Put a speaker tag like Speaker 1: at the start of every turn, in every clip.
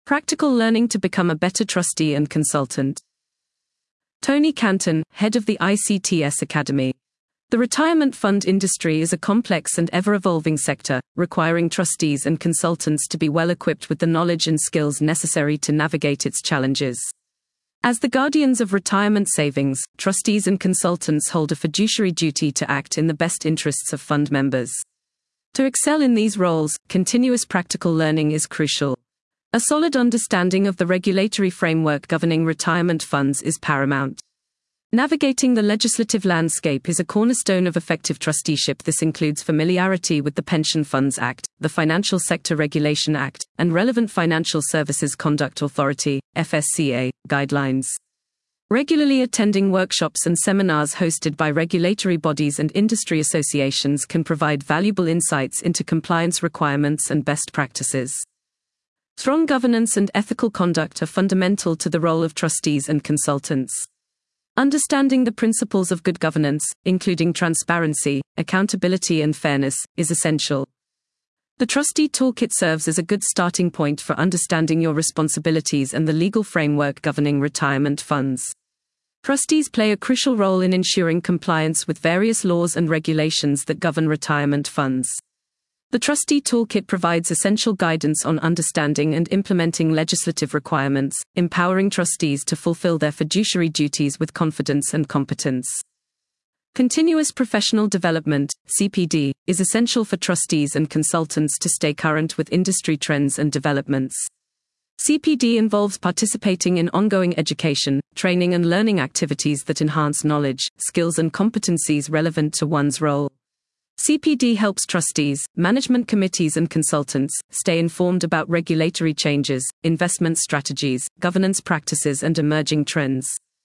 Speaker 1: Practical learning to become a better trustee and consultant. Tony Canton, head of the ICTS Academy. The retirement fund industry is a complex and ever-evolving sector, requiring trustees and consultants to be well equipped with the knowledge and skills necessary to navigate its challenges. As the guardians of retirement savings, trustees and consultants hold a fiduciary duty to act in the best interests of fund members. To excel in these roles, continuous practical learning is crucial. A solid understanding of the regulatory framework governing retirement funds is paramount. Navigating the legislative landscape is a cornerstone of effective trusteeship. This includes familiarity with the Pension Funds Act, the Financial Sector Regulation Act, and relevant Financial Services Conduct Authority (FSCA) guidelines. Regularly attending workshops and seminars hosted by regulatory bodies and industry associations can provide valuable insights into compliance requirements and best practices. Strong governance and ethical conduct are fundamental to the role of trustees and consultants. Understanding the principles of good governance, including transparency, accountability, and fairness, is essential. The Trustee Toolkit serves as a good starting point for understanding your responsibilities and the legal framework governing retirement funds. Trustees play a crucial role in ensuring compliance with various laws and regulations that govern retirement funds. The Trustee Toolkit provides essential guidance on understanding and implementing legislative requirements, empowering trustees to fulfill their fiduciary duties with confidence and competence. Continuous professional development, CPD, is essential for trustees and consultants to stay current with industry trends and developments. CPD involves participating in ongoing education, training, and learning activities that enhance knowledge, skills, and competencies relevant to one's role. CPD helps trustees, management committees, and consultants stay informed about regulatory changes, investment strategies, governance practices, and emerging trends.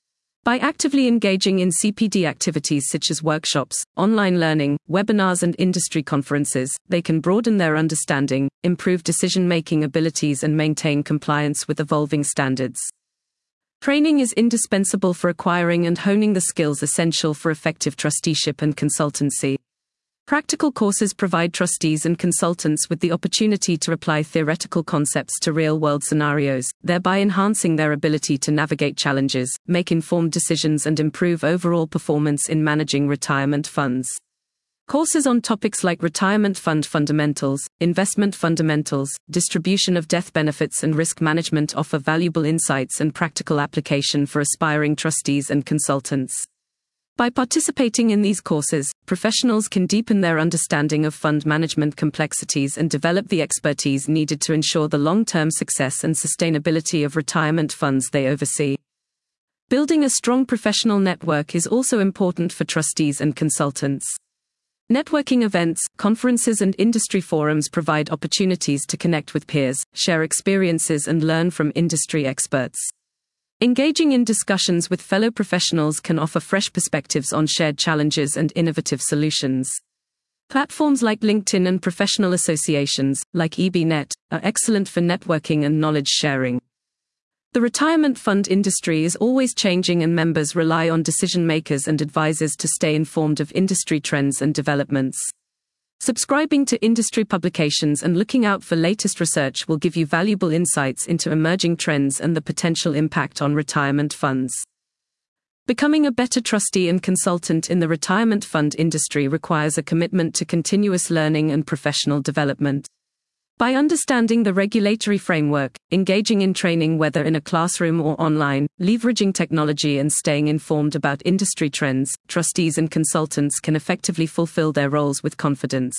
Speaker 1: By actively engaging in CPD activities such as workshops, online learning, webinars, and industry conferences, they can broaden their understanding, improve decision-making abilities, and maintain compliance with evolving standards. Training is indispensable for acquiring and honing the skills essential for effective trusteeship and consultancy. Practical courses provide trustees and consultants with the opportunity to apply theoretical concepts to real-world scenarios, thereby enhancing their ability to navigate challenges, make informed decisions, and improve overall performance in managing retirement funds. Courses on topics like retirement fund fundamentals, investment fundamentals, distribution of death benefits, and risk management offer valuable insights and practical application for aspiring trustees and consultants. By participating in these courses, professionals can deepen their understanding of fund management complexities and develop the expertise needed to ensure the long-term success and sustainability of retirement funds they oversee. Building a strong professional network is also important for trustees and consultants. Networking events, conferences, and industry forums provide opportunities to connect with peers, share experiences, and learn from industry experts. Engaging in discussions with fellow professionals can offer fresh perspectives on shared challenges and innovative solutions. Platforms like LinkedIn and professional associations, like EBNet, are excellent for networking and knowledge sharing. The retirement fund industry is always changing, and members rely on decision makers and advisors to stay informed of industry trends and developments. Subscribing to industry publications and looking out for latest research will give you valuable insights into emerging trends and the potential impact on retirement funds. Becoming a better trustee and consultant in the retirement fund industry requires a commitment to continuous learning and professional development. By understanding the regulatory framework, engaging in training whether in a classroom or online, leveraging technology, and staying informed about industry trends, trustees and consultants can effectively fulfill their roles with confidence.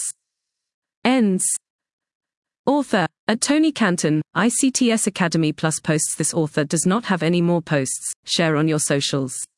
Speaker 1: Ends. Author. At Tony Canton, ICTS Academy Plus posts. This author does not have any more posts. Share on your socials.